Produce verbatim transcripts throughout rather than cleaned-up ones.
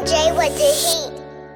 M J with the heat.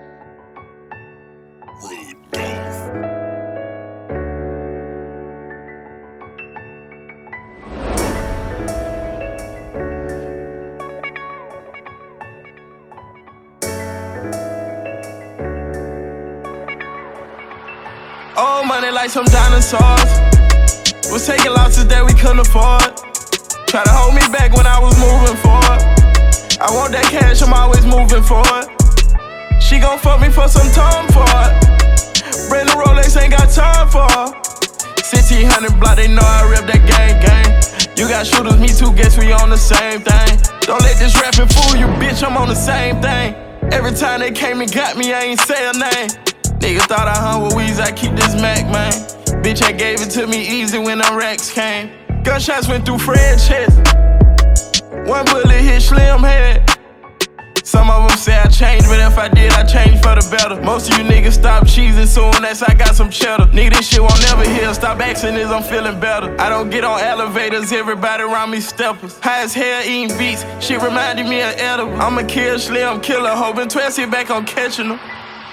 Old money like some dinosaurs. Was taking losses that we couldn't afford. Try to hold me back when I was moving forward. I want that cash, I'm always moving forward. She gon' fuck me for some time for it. Brand new Rolex ain't got time for her. sixteen hundred block, they know I rep that gang gang. You got shooters, me too, guess we on the same thing. Don't let this rapping fool you, bitch, I'm on the same thing. Every time they came and got me, I ain't say a name. Niggas thought I hung with Weezy, I keep this Mac, man. Bitch, I gave it to me easy when the racks came. Gunshots went through Fred's chest. One bullet hit Slim head. Some of them say I changed, but if I did, I changed for the better. Most of you niggas stop cheesing soon as I got some cheddar. Nigga, this shit won't never heal. Stop asking this, I'm feeling better. I don't get on elevators, everybody around me steppers. High as hell eating beats, shit reminded me of edible. I'ma kill Slim, killer, hoping twelve sit back on catching them.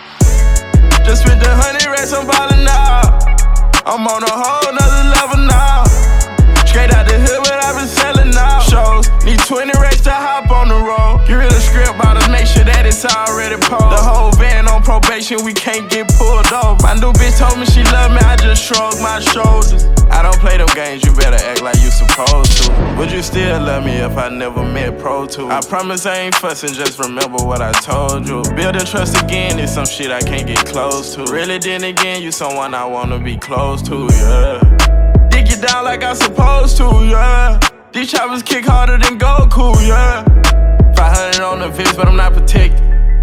Just spent a hundred racks, I'm ballin' now. I'm on a whole nother level now. Straight out the hood, but I've been selling now. Shows, need twenty racks to hop on the road. Get rid of script bottles, make sure that it's already posed. The whole van on probation, we can't get pulled over. My new bitch told me she love me, I just shrugged my shoulders. I don't play them games, you better act like you supposed to. Would you still love me if I never met Pro Tools? I promise I ain't fussing, just remember what I told you. Building trust again is some shit I can't get close to. Really then again, you someone I wanna be close to, yeah. Dig you down like I'm supposed to, yeah. These choppers kick harder than Goku, yeah. five hundred on the Viz, but I'm not protected.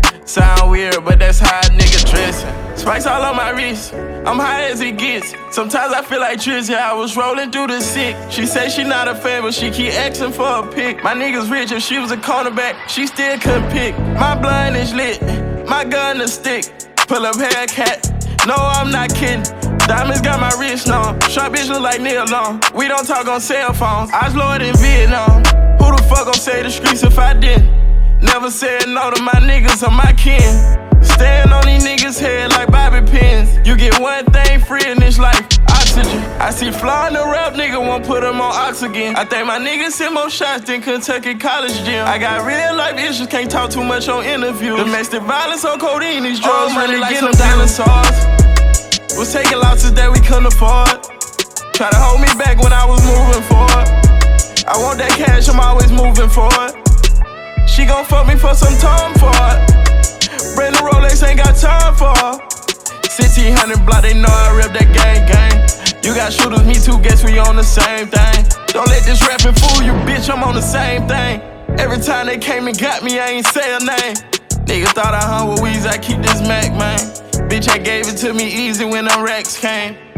Sound weird, but that's how a nigga dressin'. Spikes all on my wrist, I'm high as it gets. Sometimes I feel like Trizzy, I was rolling through the sick. She say she not a fan, but she keep asking for a pick. My nigga's rich, if she was a cornerback, she still couldn't pick. My blunt is lit, my gun is stick. Pull up Hellcat, no I'm not kidding. Diamonds got my wrist on, short bitch look like Neil Long. We don't talk on cell phones, I was lower in Vietnam. Who the fuck gon' say the streets if I didn't? Never said no to my niggas or my kin. Stand on these niggas' head like bobby pins. You get one thing free in this life, oxygen. I see flaw in the rap, nigga won't put them on oxygen. I think my niggas hit more shots than Kentucky College gym. I got real life issues, can't talk too much on interviews. Domestic violence on codeine, these drugs really like some dinosaurs. Was taking losses that we couldn't afford. Try to hold me back when I was moving forward. I want that cash, I'm always moving forward. She gon' fuck me for some time for it. Brand new Rolex ain't got time for her. sixteen hundred block, they know I rep that gang gang. You got shooters, me too, guess we on the same thing. Don't let this rapping fool you, bitch, I'm on the same thing. Every time they came and got me, I ain't say a name. Niggas thought I hung with Weezy, I keep this Mac, man. Bitch, I gave it to me easy when the racks came.